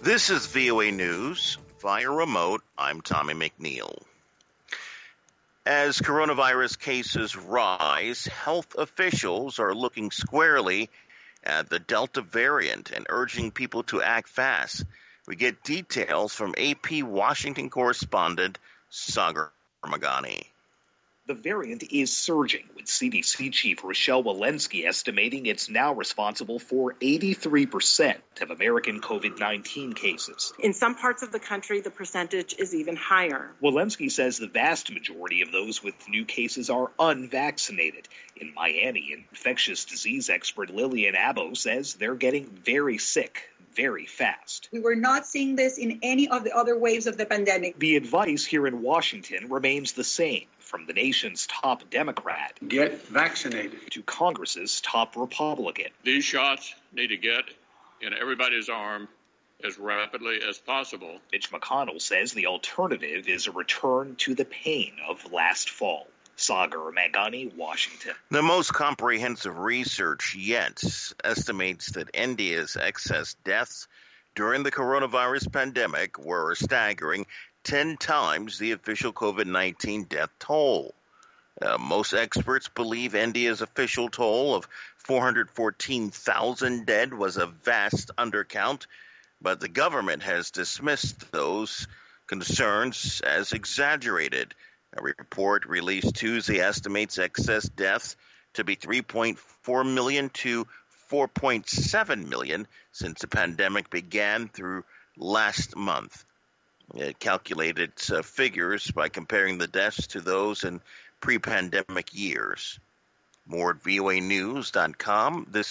This is VOA News. Via remote, I'm Tommy McNeil. As coronavirus cases rise, health officials are looking squarely at the Delta variant and urging people to act fast. We get details from AP Washington correspondent Sagar Magani. The variant is surging, with CDC Chief Rochelle Walensky estimating it's now responsible for 83% of American COVID-19 cases. In some parts of the country, the percentage is even higher. Walensky says the vast majority of those with new cases are unvaccinated. In Miami, infectious disease expert Lillian Abo says they're getting very sick very fast. We were not seeing this in any of the other waves of the pandemic. The advice here in Washington remains the same, from the nation's top Democrat, get vaccinated, to Congress's top Republican. These shots need to get in everybody's arm as rapidly as possible. Mitch McConnell says the alternative is a return to the pain of last fall. Sagar Magani, Washington. The most comprehensive research yet estimates that India's excess deaths during the coronavirus pandemic were a staggering 10 times the official COVID-19 death toll. Most experts believe India's official toll of 414,000 dead was a vast undercount, but the government has dismissed those concerns as exaggerated. A report released Tuesday estimates excess deaths to be 3.4 million to 4.7 million since the pandemic began through last month. It calculated figures by comparing the deaths to those in pre-pandemic years. More at voanews.com. This